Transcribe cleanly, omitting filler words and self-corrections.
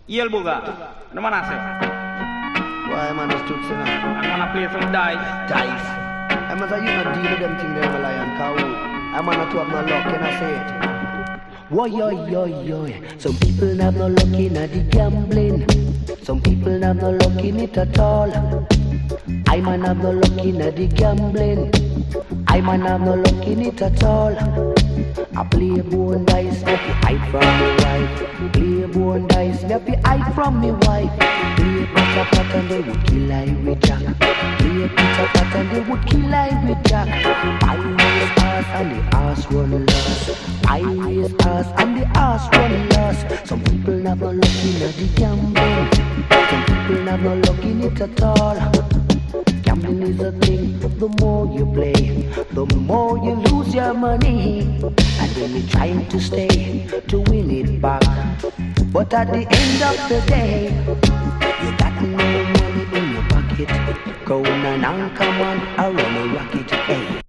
Yale Booger. No man I say. Why man is toots now? I'm gonna play some dice. Dice. I must have you not deal with them things there, my lion cow. I'm not to have no luck, can I say it? Why, yo. Some people have no luck in the gambling. Some people have no luck in it at all. I man have no luck in the gambling. I man have no luck in it at all. I play bone dice, let me hide from me wife. Play bone dice, let me hide from me wife. Play pitter pat and they would kill I with Jack. Play pitter pat and they would kill I with Jack. I raise ass and the ass run lost. I raise ass and the ass run lost. Some people have no luck in the gambling. Some people have no luck in it at all. Gambling is a thing, the more you play, the more you lose your money. And then you're trying to stay, to win it back. But at the end of the day, you got no money in your pocket. Go on and come on, I run a rocket, hey.